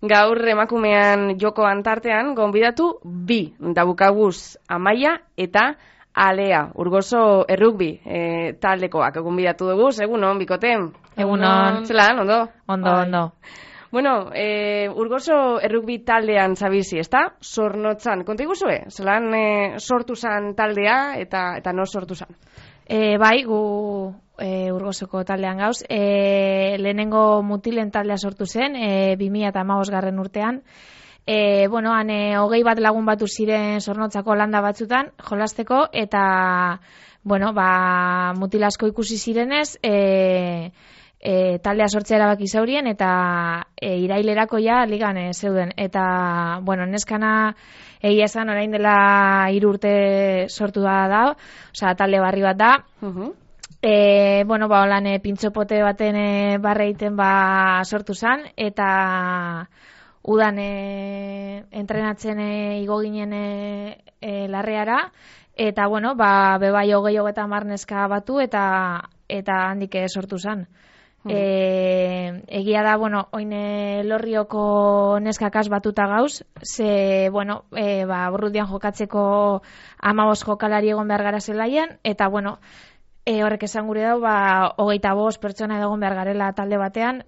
Gaur emakumean joko antartean, gonbidatu bi daukaguz Amaia eta Alea, Urgoso errugbi taldekoak gonbidatu dugu, egunon, bikote? Egunon. Zelan, ondo? Ondo. Bueno, Urgoso errugbi taldean zabizi, ezta? Zornotzan, konta iguzue? Zelan sortu zan taldea eta no sortu zan? Bai, gu Urgosoko taldean gauz. Lehenengo mutilen taldea sortu zen, 2015 urtean. Han 20 bat lagun batu ziren Zornotzako landa batzutan, jolasteko, eta, mutil asko ikusi zirenez, taldea sortzea erabaki zaurien, eta irailerako ja ligan zeuden. Eta, neskana egia esan orain dela 3 urte sortu da, osea, talde barri bat da. Holan pintxopote baten barre egiten sortu zan, eta udan entrenatzen igo ginen larreara, eta bebai 20-30 neska batu, eta handik sortu zan. Egia da, oin Lorrioko neskakaz batuta gauz, ze, Borrutian jokatzeko 15 jokalari egon behar gara zelaian, eta, horrek esan gure dau, 25 pertsona egon behar garela talde batean,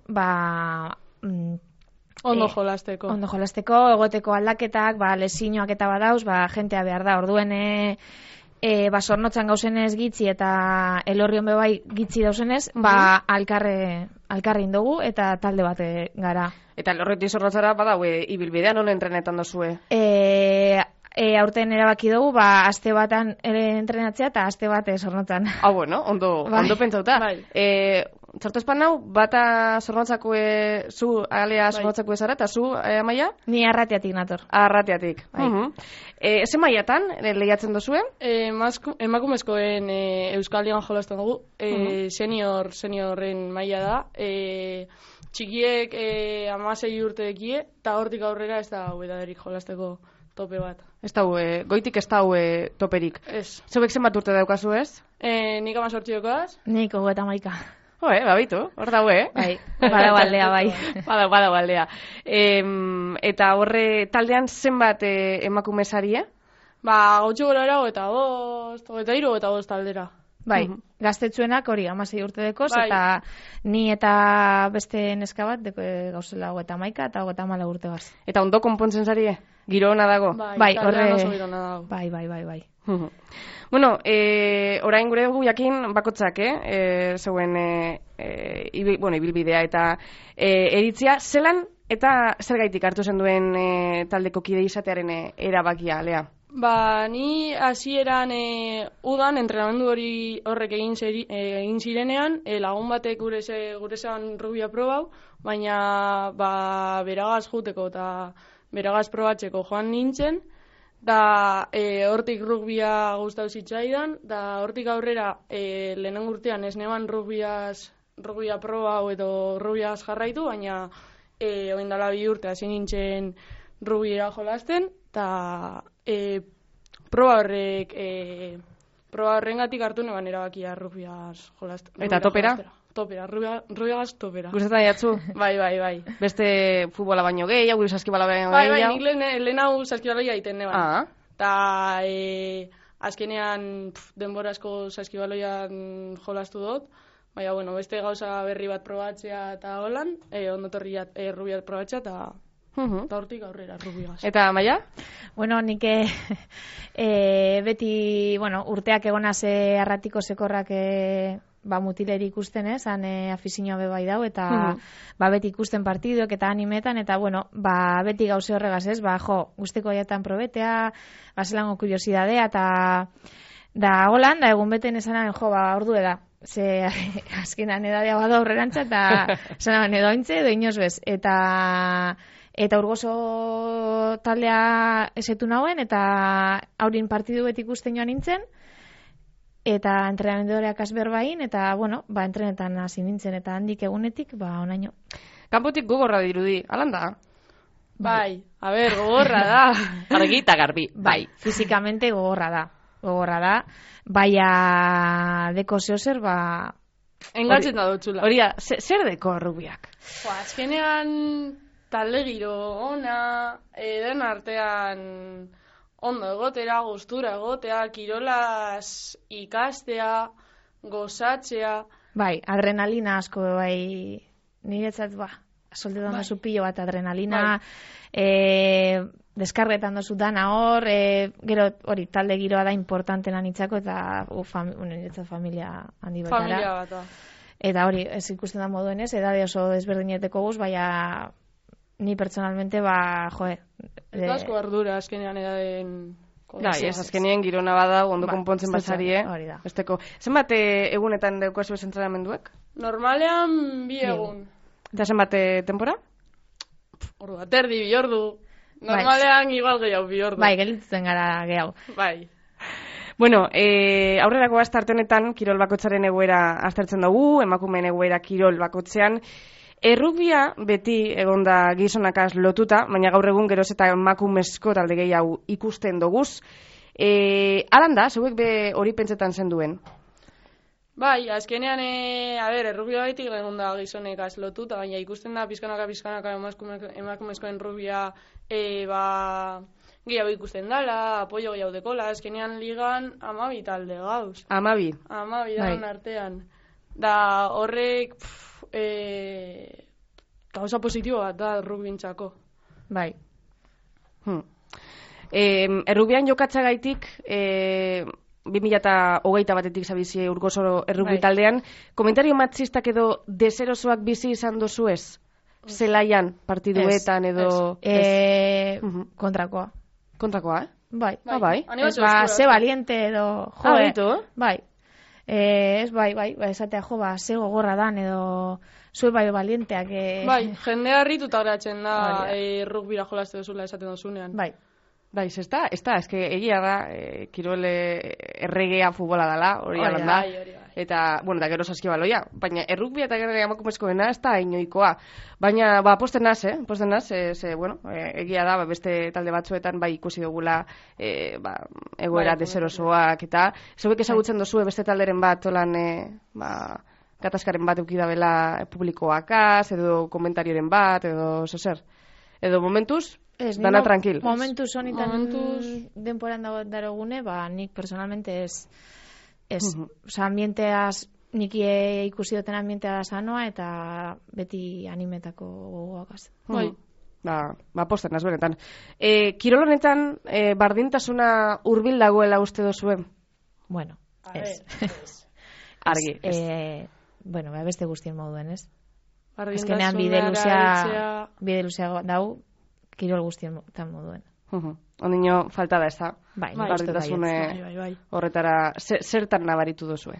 ondo jolasteko, egoteko aldaketak, lesinoak eta badauz, jentea behar da, orduen Zornotzan gauzenez gitzi eta Elorrion bebai gitzi dauzenez, alkarrein dugu eta talde bat gara. Eta Elorriotik Zornotzara badaue ibilbidean non entrenetan dozue? Aurten erabaki dugu, aste batan entrenatzea eta aste bat Zornotzan. Ondo pentsauta. Txartu espan nau, bata Zornotzako zu, Alea Zornotzako zara, eta zu, Amaia? Ni Arratiatik nator. Arratiatik. Eze maiatan lehiatzen dozue? Emakumezkoen Euskal Ligan jolasten dugu, seniorren maila da. Txikiek 16 urte dekie, eta hortik aurrera ez da huetaderik jolasteko tope bat. Goitik ez da toperik. Ez. Zeubek zenbat urte daukazu ez? Nik 18 daukaz. Nik 31. Babitu, hor daue, Bai, badau aldea, bai. Badau aldea. Eta horre taldean zenbat emakume zarie? Gautxo gora erago eta 3 taldera. Bai, gaztetsuenak hori 16 urte dekoz, eta ni eta beste neska bat gauzela 31 eta 34 urte gaz. Eta ondo konpontzen zarie? Giro ona dago? Bai, taldean oso giro ona dago. Bai. Orain gure dugu jakin bakotzak, zeuen ibilbidea eta eritzia, zelan eta zergaitik hartu zen duen taldeko kide izatearen erabakia, Lea? Ni hasieran udan entrenamendu horrek egin zirenean, lagun batek gure zan rubia probau, baina beragaz juteko eta beragaz probatzeko joan nintzen, da hortik rugbia gustau zitzaidan, da hortik aurrera lehenengo urtean ez neban rugbia probau edo rubiaz jarraitu, baina oindala 2 urte hasi nintzen rugbia jolasten, eta proba horrengatik hartu neban erabakia rubiaz jolasten. Eta topera? Topera, rubiagaz topera. Gustatzen jatzu? Bai. Beste futbola baino gehiago, saskibala baino gehiago? Bai, nik lehen saskibaloia egiten neban. Eta azkenean denbora asko saskibaloian jolastu dut, baina, beste gauza berri bat probatzea eta holan, ondotorri rubiat probatzea eta hortik aurrera rubiagaz. Eta Amaia? Nik beti, urteak egonaz Arratiko Sekorrak mutileri ikusten han afizioa bebai dau, eta beti ikusten partiduek eta animetan, eta beti gauze horregaz ez, guzteko jatan probetea, zelango kuriosidadea, eta da holan, da egun beten esanan, ordu eda, ze azkenan edadea bada aurrerantza, eta esanan edo ointze, edo inoz bez, eta Urgoso taldea esetu nauen, eta haurin partidu beti ikusten joan nintzen, eta entrenamendoreak azberbain, eta, entrenetan hasi nintzen, eta handik egunetik, onaino. Kanpotik gogorra dirudi, alan da? Bai, gogorra da. Argi eta garbi, bai. Fizikamente gogorra da. Baina deko zehozer, engatzen da dutxula. Hori da, zer deko rubiak? Azkenean talde giro ona, den artean ondo egotera, gustura egotea, kirolaz ikastea, gozatzea. Bai, adrenalina asko, bai, niretzat, soltetan dozu pilo bat adrenalina, deskargetan dozu dana hor, gero hori talde giroa da importantena nitzako, eta niretzat familia handi batara. Familia bat, Eta hori, ez ikusten da moduen ez, edade oso desberdineteko guz, baina ni personalmente, Eta asko ardura, azkenean edaden... azkenean girona bada, ondo konpontzen bazarie. Hori da. Zenbat egunetan daukazu ez entrenamenduek? Normalean 2 egun. Eta zenbat tempora? Ordu bat erdi, 2 ordu. Normalean igual gehiago 2 ordu. Bai, gelditzen gara gehiago. Bai. Bueno, aurrerako astarte honetan kirol bakotzaren egoera aztertzen dugu, emakumeen egoera kirol bakotzean. Errugbia beti egonda gizonakaz lotuta, baina gaur egun geroz eta emakumezko talde gehiago ikusten doguz. Alan da, zeuek be hori pentsetan zenduen? Bai, azkenean, errugbia beti egonda gizonekaz lotuta, baina ikusten da pizkanaka emakumezkoen errugbia gehiago ikusten dala, apoio gehiago dekola, azkenean ligan 12 talde gauz. 12? 12 dagoen artean. Da horrek gauza positibo bat da errugbintzako. Bai. Errugbian jokatzagaitik 2021 batetik zabizi Urgosoro errugbi taldean, komentario matxistak edo deserosoak bizi izan dozu ez? Zelaian, partiduetan edo... Kontrakoa. Kontrakoa, Bai. Bai. Ze valiente edo... Bai. Bai, esatea ze gogorra dan edo zue bai valienteak. Bai, jendea harrituta geratzen da rugbira jolaste duzula esaten dozunean. Bai. Bai, eske egia da, kirol erregea futbola dala, hori alan da. Eta, bueno, da gero saskibaloia, baina errugbia eta gero emakumezkoena ez da inoikoa. Baina, posten naz, bueno, egia da, beste talde batzuetan bai ikusi dugula egoera deserosoak, eta zeuek ezagutzen dozue beste talderen bat, holan, gatazkaren bat eukidabela publikoakaz, edo komentarioren bat, edo zer. Edo momentuz, dana tranquil. Momentuz honitan denporan darogune, nik personalmente ambienteaz, nik ikusi duten ambientea sanoa, eta beti animetako gogoakaz. Bai. Posten, benetan. Kirol honetan, bardintasuna hurbil dagoela uste dozuen? Bueno, ez. Argi. Bueno, beste guztien moduen, ez? Azkenean bide luzea dau, kirol guztien moduen. Ondino falta da ez da? Bai, bardintasune horretara, zertan nabaritu dozue?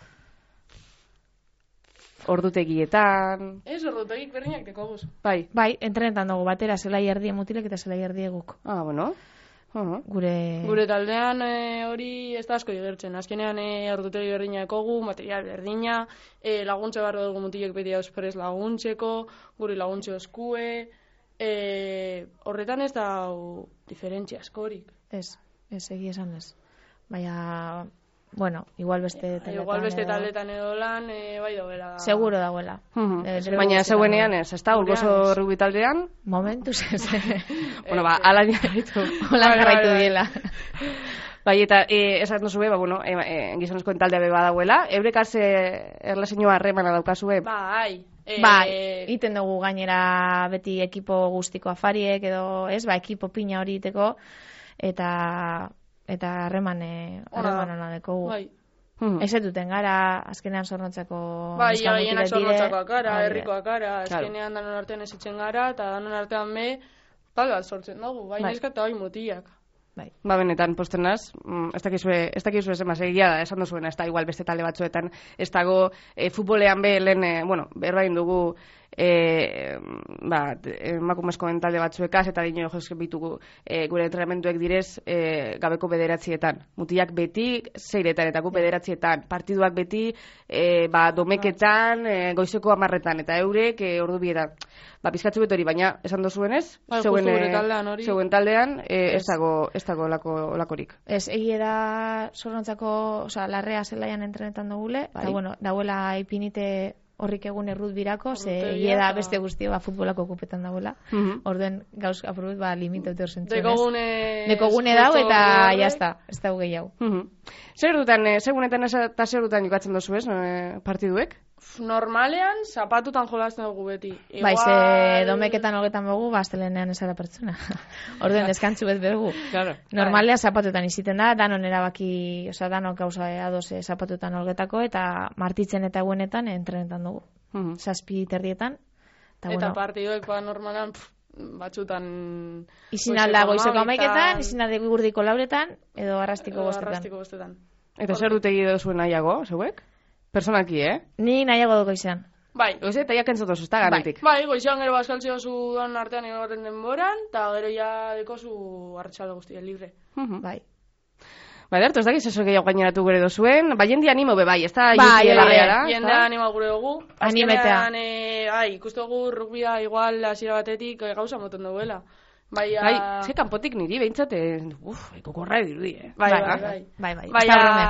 Ordutegietan... Ez, ordutegik berdinak deko guz. Bai, entrenetan dugu batera, zelai erdie mutilek eta zelai erdie guk. Bueno. Gure taldean hori ez da asko igertzen. Azkenean ordutegi berdina ekogu, material berdina, laguntze barro dugu mutilek beti ausprez laguntzeko, guri laguntze oskue, horretan ez da diferentzia askorik. Ez egia esan ez. Baina, bueno, igual beste taldetan edo lan, bai dagoela. Seguro dagoela. Baina zeuenean ez da, Urgoso rugby taldean? Momentuz ez. Bueno, ala jarraitu. Hola jarraitu diela. Bai, eta esaten duzue, gizonezkoen taldea beba dagoela, eurekaz erlazioa harremana daukazue? Bai. Iten dugu gainera beti ekipo guztiko afariek edo, ekipo pina hori iteko, eta harreman ona dekogu. Bai. Ez duten gara, azkenean zornotzako... Bai, gehienak zornotzakoak gara, herrikoak gara, azkenean danon artean ezitzen gara, eta danon artean talde bat sortzen dugu, bai neska eta bai mutiak. Benetan, posten naz, ez dakizu ez emaz egia da, esan duzuena, ez da igual beste talde batzuetan, ez dago futbolean lehen, berbain dugu emakumezkoen talde batzuekaz, eta dino jozke bitugu gure entrenamenduek direz gabeko 9etan. Mutiak beti 6etan, eta gu 9etan. Partiduak beti domeketan, goizeko 10etan, eta eurek ordu bietan. Pizkatzu bet hori, baina esan dozuenez, zeuen taldean ez dago lakorik. Ez, egia da Zornotzako, larrea zelaian entrenetan dugule, eta bueno, dauela ipinite horrik egun errutbirako, ze da beste guztio futbolako okupetan dagoela. Orduen gauz apurut limitatu zentzen. Dekogune dau eta jazta, ez da gehiago. Zer dutan, segunetan eta zer dutan jokatzen dozu ez, partiduek? Normalean, zapatutan jolazten dugu beti. Bai, ze domeketan hogetan dugu, astelenean ezara pertsona. Orduen, deskantzu bet bergu. Normalean zapatutan iziten da, danon erabaki, danok gauza adoz zapatutan holgetako, eta martitzen eta guenetan entrenetan dugu. Zazpi terdietan. Eta partidoek normalan batzutan... Izin alda goizeko amaiketan, izin alda gurdiko lauretan, edo arrastiko bostetan. Eta zer dut egide duzuen nahiago, zeuek? Personalki, Ni nahiago dugu izan. Bai. Goize, eta jakentzatoz, ez da garantik. Bai, goizean gero bazkaltzio zu dan artean egoten denboran, eta gero ja dekozu arratsalde guztia libre. Bai. Bai, dertu, ez dakiz eso gehiago gaineratu gure dozuen, bai, jende animo be bai, ez da? Bai, jende animo gure dugu. Animetea. Ikustu dugu rugbia igual hasiera batetik gauza moten duguela. Bai, ze kanpotik niri behintzat, ekokorra dirudi, Bai.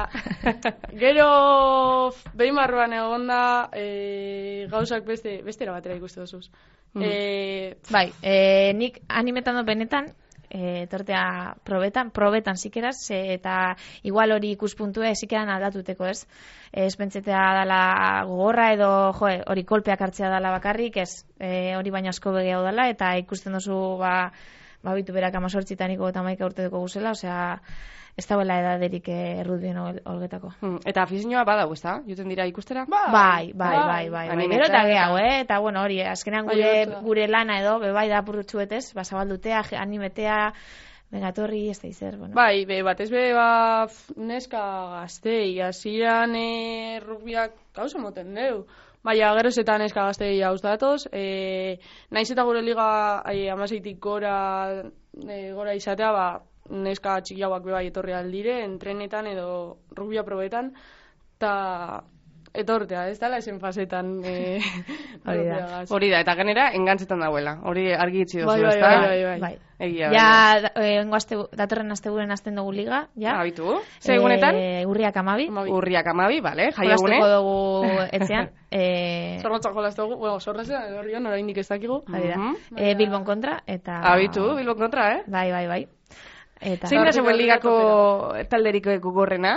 Gero, behin barruan egon da, gauzak bestera batera ikustu duzuz. Bai, nik animetan dut benetan, tortea probetan zikeraz, eta igual hori ikuspuntua zikeran aldatuteko ez. Ez pentsetea dala gogorra edo, hori kolpeak hartzea dala bakarrik, ez hori baina asko begeago dala, eta ikusten duzu, bitu berak 18 eta 11 urte duko guzela, osea, ez dauela edaderik errutbien olgetako. Eta afizioa badau, ez da? Juten dira ikustera? Bai. Gero eta gehiago, eta bueno, hori, azkenean gure lana edo, bai da apurrutxuetez, zabaldutea, animetea, begatorri, ez da izer, bueno. Bai, batez neska gaztei, hasiran rugbiak gauza moten deu. Baina, gero zetan neska gaztei hauz datoz, naiz eta gure liga 16-tik gora izatea, neska txikiagoak bebai etorri aldire, entrenetan edo rugbia probetan, eta etortea, ez dala esen fasetan. Hori da, eta genera engantzetan dauela, hori argi itzi dozu, ez da? Bai. Ja, datorren asteguren hasten dugu liga, ja. Abitu, segunetan? Urriak 12. Urriak 12, bale, jaiagune. Jolaztuko dugu etzean. Zorrotzak jolaztu dugu, zorrezean, edo horrian, oraindik ez dakigu. Bilbon kontra, eta... Abitu, Bilbon kontra, Bai. Zein da zegoen ligako talderiko gogorrena?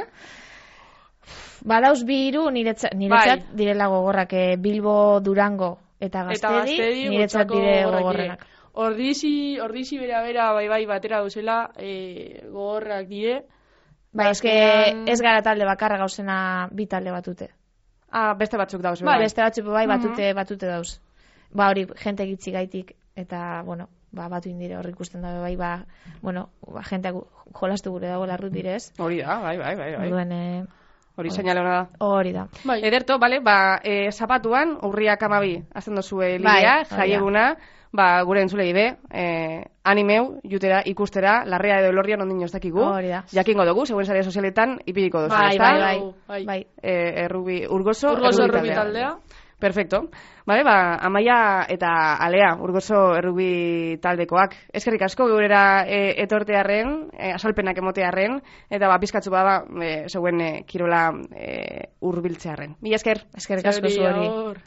Badauz 2 niretzat direla gogorrak, Bilbo, Durango eta Gaztedi niretzat dire gogorrenak. Ordizi bera bai batera duzela gogorrak dire. Bai, ez gara talde bakarra gauzena bi talde batute. Beste batzuk dauz. Bai, beste batzuk bai batute dauz. Hori, jente gitzi gaitik eta, bueno, batu indire horri ikusten da bai, jenteak jolastu gure dago larrut direz. Hori da, bai. Duen, hori seinale hona da. Hori da. Ederto, bale, zapatuan, urriak 12, azten dozue ligea, jaieguna, gure entzulei be, animeu, jutera, ikustera, larrea edo elorrian ondino ez dakigu. Hori da. Jakingo dugu, seguen sarea sozialetan, ipiliko dozu, ez da? Bai. Urgoso errubi taldea. Perfecto. Bale, Amaia eta Alea, Urgoso errubi taldekoak. Eskerrik asko geurera etortearren, asalpenak emotearren, eta pizkatzu zeuen kirola hurbiltzearren. Mila esker. Eskerrik asko zuhori.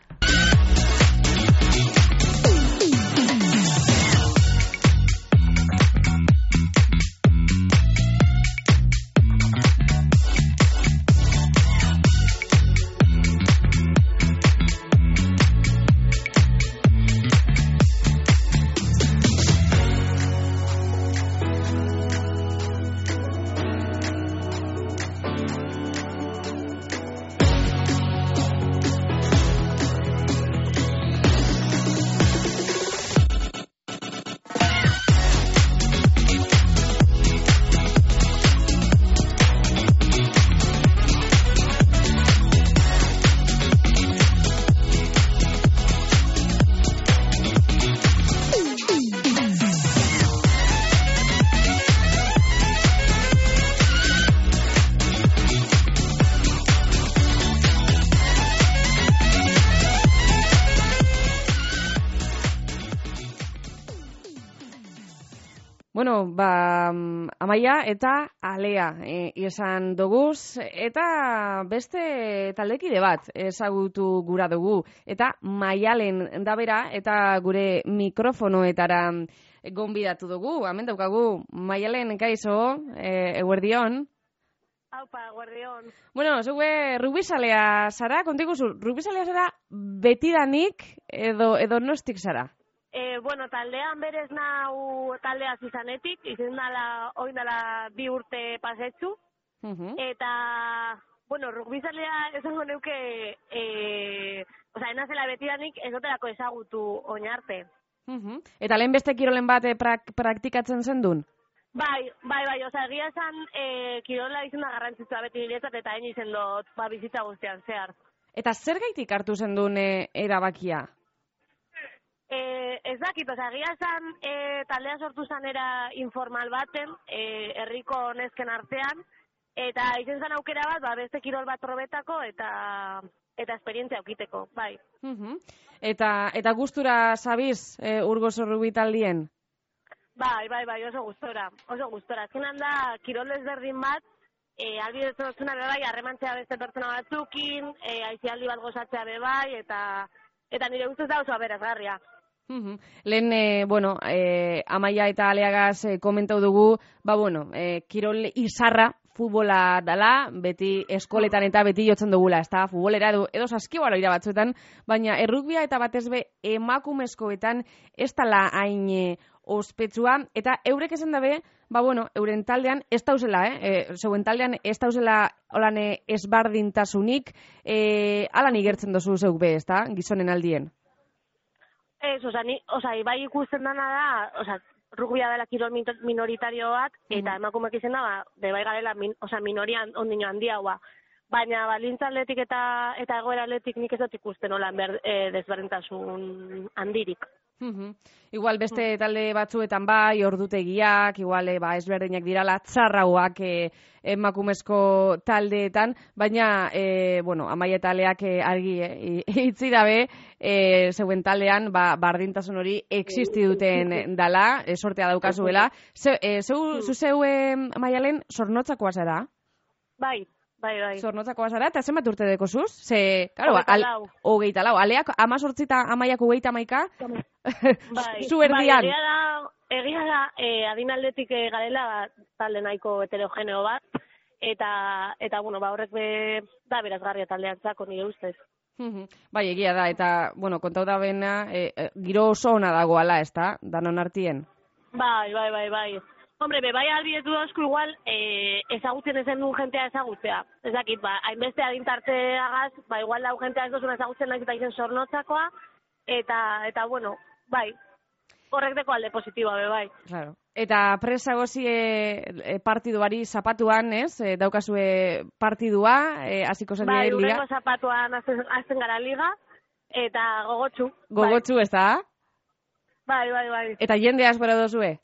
Bueno, Amaia eta Alea izan doguz, eta beste taldekide bat ezagutu gura dugu, eta Maialen da bera, eta gure mikrofonoetara gonbidatu dugu. Hemen daukagu, Maialen, kaixo, eguerdion. Aupa, eguerdion. Bueno, zeue rugbizalea zara, kontiguzu, rugbizalea zara betidanik edo nostik zara? Bueno, taldean berez nau taldeaz izanetik, izan dala, oin dala 2 urte pasetzu, eta, bueno, rugbizalea esango neuke, enazela betidanik ezoterako ezagutu oinarte. Eta lehen beste kirolen bat praktikatzen zendun? Bai, egia esan, kirola izan da garrantzitsua beti niretzat, eta hain izan dut bizitza guztian zehar. Eta zer gaitik hartu zendun erabakia? Ez dakit, egia esan taldea sortu zanera informal baten, herriko nesken artean, eta izen zan aukera bat, beste kirol bat probetako eta esperientzia aukiteko, bai. Eta gustura zabiz Urgozo rugbi taldien? Bai, oso gustora. Azkenan da, kirol ezberdin bat, albidetzen duzuna bebai, harremantzea beste pertsona batzukin, aizialdi bat gozatzea bebai, eta nire guztuz da oso aberazgarria. Lehen, Amaia eta Aleagaz komentau dugu, kirol izarra futbola dala, beti eskoletan eta beti jotzen dugula, ezta, futbolera edo saskibalo ira batzuetan, baina errugbia eta batez be emakumezkoetan ez dala hain ospetsua, eta eurek esan dabe, euren taldean ez dauzela, zeuen taldean ez dauzela holan ezbardintasunik, alan igertzen dozu zeuk be, ezta, gizonen aldien? Ez, bai ikusten dana da, rugbia dela kirol minoritarioak, eta emakumeak izan da, bai garela minorian ondino handiagoa. Baina balintza atletik eta egoera atletik nik ez dut ikusten holan desberdintasun handirik. Igual beste talde batzuetan bai, ordutegiak, igual ezberdinak dirala, txarrauak emakumezko taldeetan, baina, Amaia eta Aleak argi hitzi dabe, zeuen taldean, bardintasun hori existi duten dala, sortea daukazuela. Zeu, Maialen, Zornotzakoa zara? Bai. Zornotzakoa zara, eta zenbat urte deko zuz? Hogeita lau. Aleak 18 eta Amaiak 31? Zu erdian? Egia da, adinaldetik garela talde nahiko heterogeneo bat, eta horrek da berazgarria taldeak zako nire ustez. Bai, egia da, eta, kontau da bena, giro oso ona dagoala, ez da, danon artien? Bai. Hombre, bai albietu dauzko igual ezagutzen ezen duen jentea ezagutzea. Ez dakit, hainbeste adintarteagaz, igual lau jentea ez duzun ezagutzen nahi eta izen Zornotzakoa, eta bai, horrek deko alde positiboa, bai. Claro. Eta presagozie partiduari zapatuan, ez? Daukazue partidua, hasiko zen liga? Bai, urrengo zapatuan azten gara liga, eta gogotsu. Gogotsu, ez da? Bai. Eta jendea espero dozue?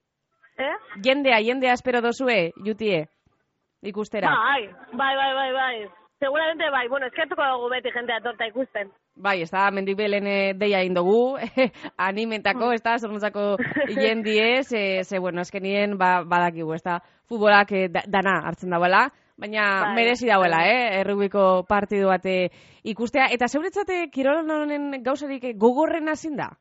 Jendea espero dozue, jutie, ikustera? Bai. Seguramente bai, eskertuko dugu beti jentea torta ikusten. Bai, ez da, mendik belen deia indogu, animentako, ez da, Zornotzako jendie, eskenien badakigu, ez da, futbolak dana hartzen dauela, baina merezi dauela, errubiko partidu bate ikustea, eta zeuretzate kirolon honen gauzarik gogorren hazin da?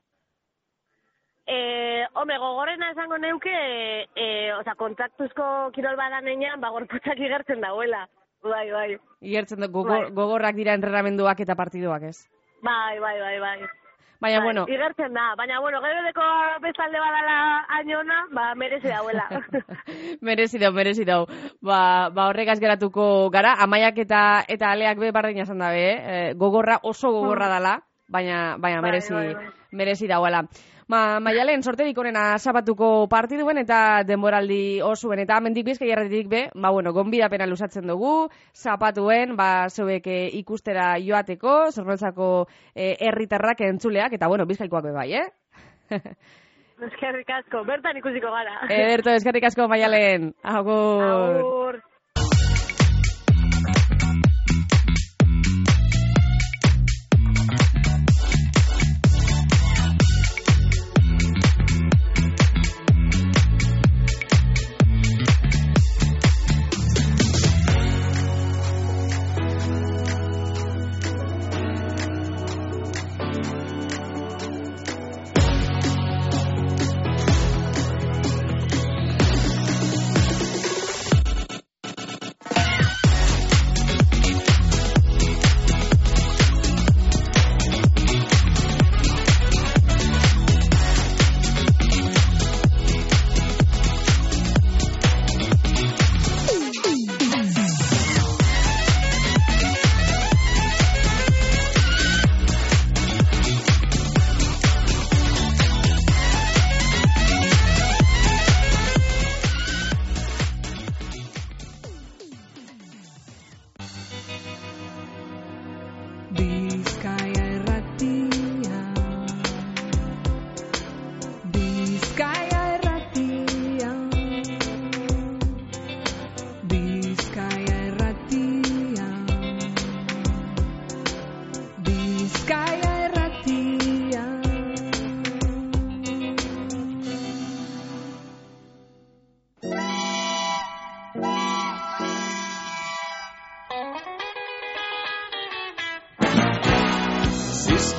Gogorrena esango neuke, kontaktuzko kirol badanean, gorputzak igertzen dauela. Bai. Igertzen gogorrak dira entrenamenduak eta partiduak, ez? Bai. Baina, igertzen da, baina, gero deko bestalde badala añona, merezi dauela. merezi dau. Horregaz geratuko gara, Amaiak eta Aleak be bardina esan dabe, gogorra, oso gogorra dala, baina merezi dauela. Maialen, sorterik onena zapatuko partiduen eta denboraldi osuen, eta mendik bizkai erretik be, gonbidapena luzatzen dugu, zapatuen, zeuek ikustera joateko, Zornotzako herritarrak entzuleak, eta bizkaikoak be bai, Eskerrik asko, bertan ikusiko gara. Eskerrik asko, Maialen. Agur.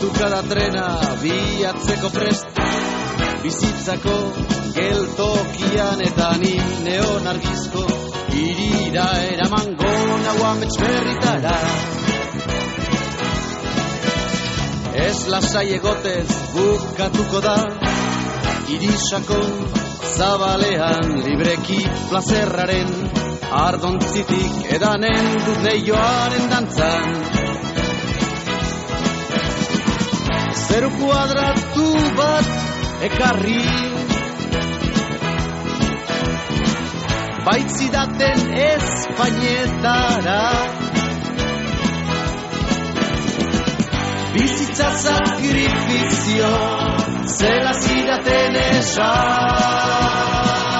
Piztu cada trena biatzeko prest, bizitzako geltokian eta ni neon argizko irira eramango nau amets berritara. Ez lasai egotez bukatuko da, irisakon zabalean libreki plazerraren ardontzitik edanen dut leioaren dantzan. Zeru kuadratu bat ekarri, baitzidaten Espainetara. Bizitza sakrifizio, zela zidaten esan.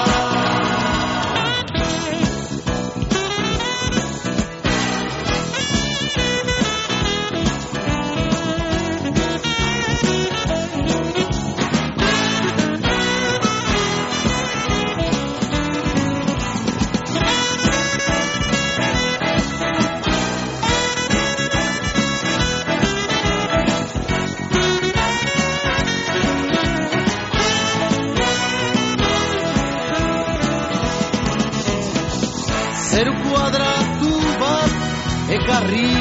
Zeru kuadratu bat ekarri,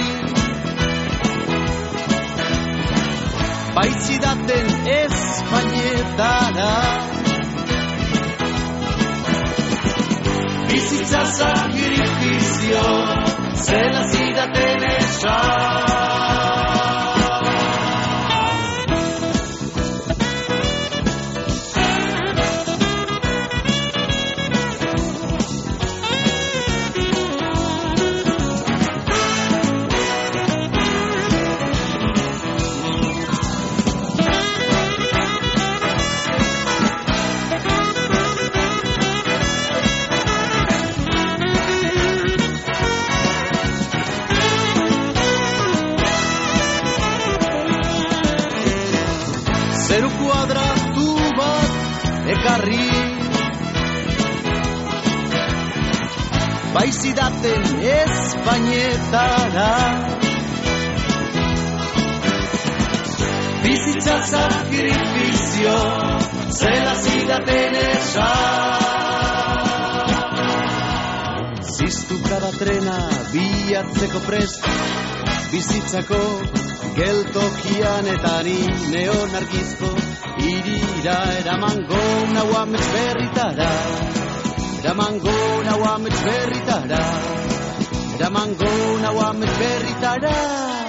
baitzidaten Espainetara. Bizitza sakrifizio, zela zidaten esan. Zeru kuadratu bat ekarri, baizidaten Espainetara. Bizitza sakrifizio, zela zidaten esan. Ziztu kada trena biatzeko prest, bizitzako geltokian eta ni neon argizko irira eramango nau amets berritara. Eramango nau amets berritara. Eramango nau amets berritara.